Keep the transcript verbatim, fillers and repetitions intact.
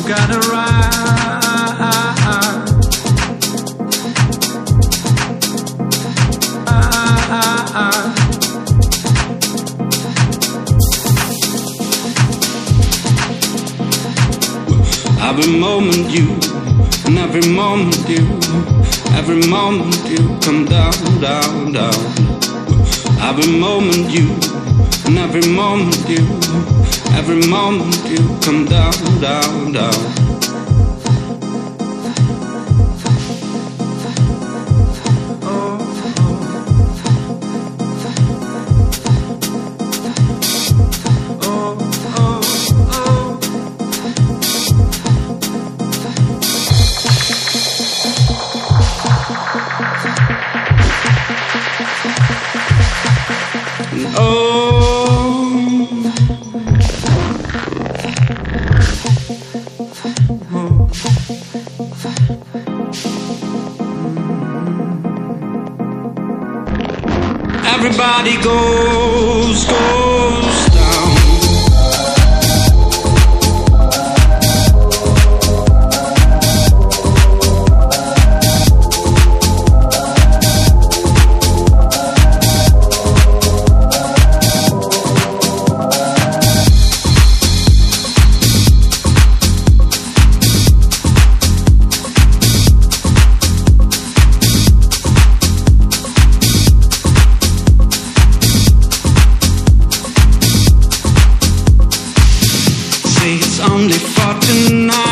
gotta ride. Every moment you, and every moment you, every moment you come down, down, down. Every moment you, and every moment you, every moment you come down, down, down. Everybody goes, goes down. Only for tonight.